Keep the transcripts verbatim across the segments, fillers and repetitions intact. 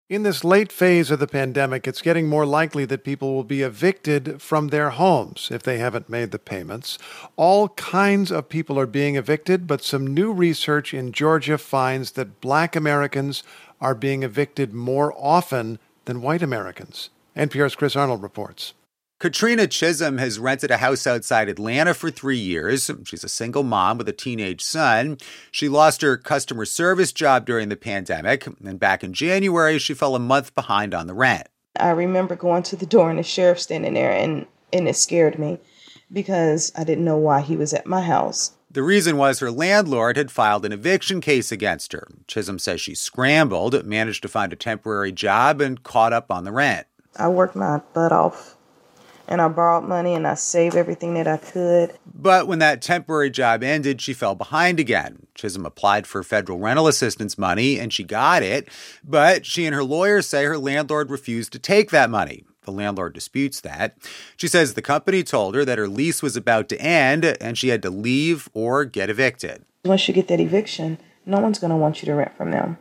In this late phase of the pandemic, it's getting more likely that people will be evicted from their homes if they haven't made the payments. All kinds of people are being evicted, but some new research in Georgia finds that Black Americans are being evicted more often than white Americans. N P R's Chris Arnold reports. Katrina Chisholm has rented a house outside Atlanta for three years. She's a single mom with a teenage son. She lost her customer service job during the pandemic, and back in January, she fell a month behind on the rent. I remember going to the door and the sheriff standing there, and, and it scared me because I didn't know why he was at my house. The reason was her landlord had filed an eviction case against her. Chisholm says she scrambled, managed to find a temporary job, and caught up on the rent. I worked my butt off. And I borrowed money and I saved everything that I could. But when that temporary job ended, she fell behind again. Chisholm applied for federal rental assistance money and she got it. But she and her lawyer say her landlord refused to take that money. The landlord disputes that. She says the company told her that her lease was about to end and she had to leave or get evicted. Once you get that eviction, no one's going to want you to rent from them.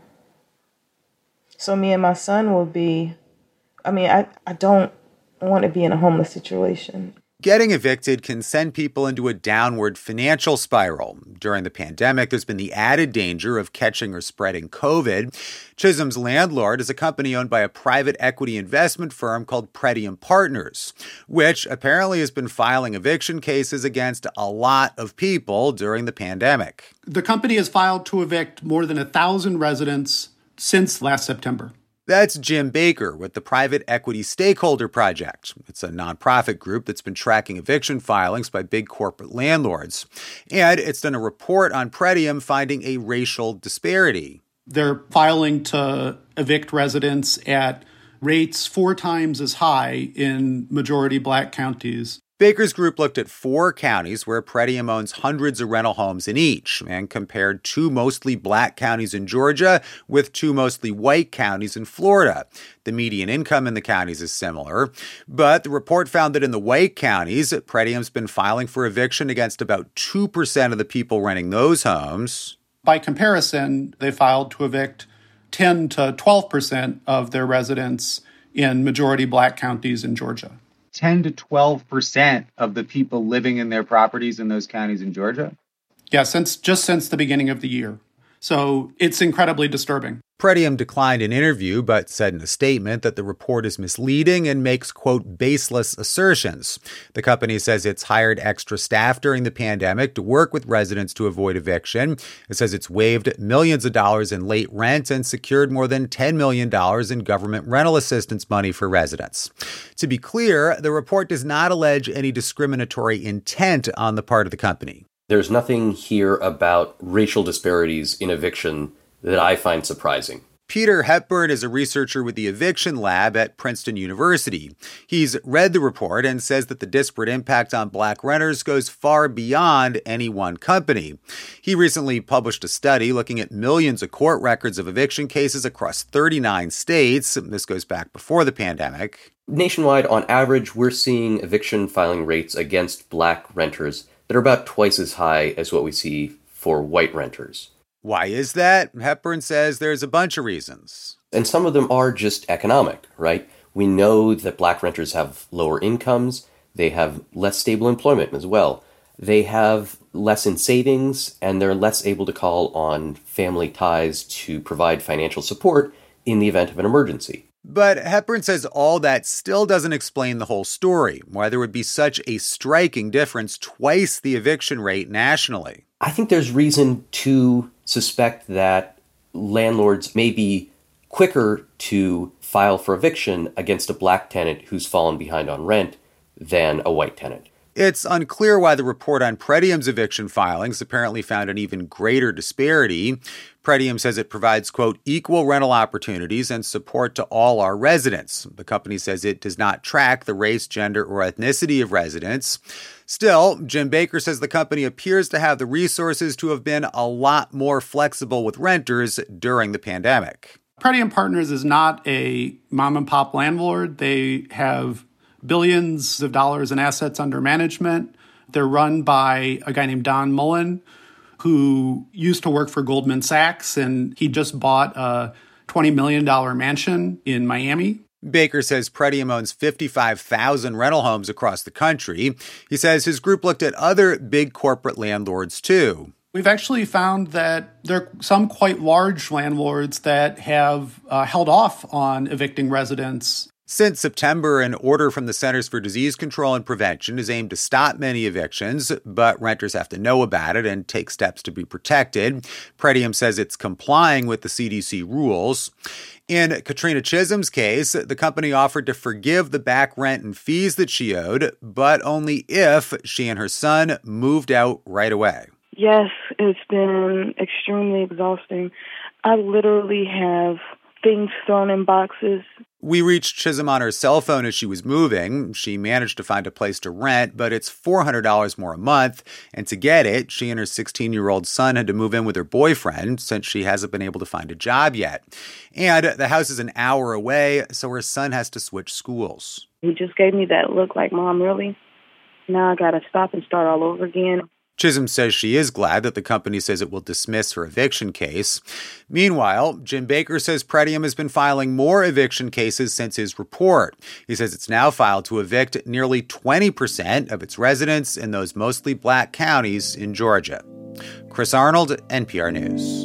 So me and my son will be, I mean, I, I don't want to be in a homeless situation. Getting evicted can send people into a downward financial spiral. During the pandemic, there's been the added danger of catching or spreading COVID. Chisholm's landlord is a company owned by a private equity investment firm called Pretium Partners, which apparently has been filing eviction cases against a lot of people during the pandemic. The company has filed to evict more than a thousand residents since last September. That's Jim Baker with the Private Equity Stakeholder Project. It's a nonprofit group that's been tracking eviction filings by big corporate landlords. And it's done a report on Pretium finding a racial disparity. They're filing to evict residents at rates four times as high in majority Black counties. Baker's group looked at four counties where Pretium owns hundreds of rental homes in each and compared two mostly Black counties in Georgia with two mostly white counties in Florida. The median income in the counties is similar, but the report found that in the white counties, Pretium's been filing for eviction against about two percent of the people renting those homes. By comparison, they filed to evict ten to twelve percent of their residents in majority Black counties in Georgia. ten to twelve percent of the people living in their properties in those counties in Georgia? Yeah, since just since the beginning of the year. So it's incredibly disturbing. Pretium declined an interview, but said in a statement that the report is misleading and makes, quote, baseless assertions. The company says it's hired extra staff during the pandemic to work with residents to avoid eviction. It says it's waived millions of dollars in late rent and secured more than ten million dollars in government rental assistance money for residents. To be clear, the report does not allege any discriminatory intent on the part of the company. There's nothing here about racial disparities in eviction that I find surprising. Peter Hepburn is a researcher with the Eviction Lab at Princeton University. He's read the report and says that the disparate impact on Black renters goes far beyond any one company. He recently published a study looking at millions of court records of eviction cases across thirty-nine states. This goes back before the pandemic. Nationwide, on average, we're seeing eviction filing rates against Black renters that are about twice as high as what we see for white renters. Why is that? Hepburn says there's a bunch of reasons. And some of them are just economic, right? We know that Black renters have lower incomes. They have less stable employment as well. They have less in savings, and they're less able to call on family ties to provide financial support in the event of an emergency. But Hepburn says all that still doesn't explain the whole story, why there would be such a striking difference, twice the eviction rate nationally. I think there's reason to suspect that landlords may be quicker to file for eviction against a Black tenant who's fallen behind on rent than a white tenant. It's unclear why the report on Pretium's eviction filings apparently found an even greater disparity. Pretium says it provides, quote, equal rental opportunities and support to all our residents. The company says it does not track the race, gender, or ethnicity of residents. Still, Jim Baker says the company appears to have the resources to have been a lot more flexible with renters during the pandemic. Pretium Partners is not a mom-and-pop landlord. They have billions of dollars in assets under management. They're run by a guy named Don Mullen, who used to work for Goldman Sachs, and he just bought a twenty million dollars mansion in Miami. Baker says Pretium owns fifty-five thousand rental homes across the country. He says his group looked at other big corporate landlords, too. We've actually found that there are some quite large landlords that have uh, held off on evicting residents. Since September, an order from the Centers for Disease Control and Prevention is aimed to stop many evictions, but renters have to know about it and take steps to be protected. Pretium says it's complying with the C D C rules. In Katrina Chisholm's case, the company offered to forgive the back rent and fees that she owed, but only if she and her son moved out right away. Yes, it's been extremely exhausting. I literally have things thrown in boxes. We reached Chisholm on her cell phone as she was moving. She managed to find a place to rent, but it's four hundred dollars more a month. And to get it, she and her sixteen-year-old son had to move in with her boyfriend since she hasn't been able to find a job yet. And the house is an hour away, so her son has to switch schools. He just gave me that look like, Mom, really? Now I got to stop and start all over again. Chisholm says she is glad that the company says it will dismiss her eviction case. Meanwhile, Jim Baker says Pretium has been filing more eviction cases since his report. He says it's now filed to evict nearly twenty percent of its residents in those mostly black counties in Georgia. Chris Arnold, N P R News.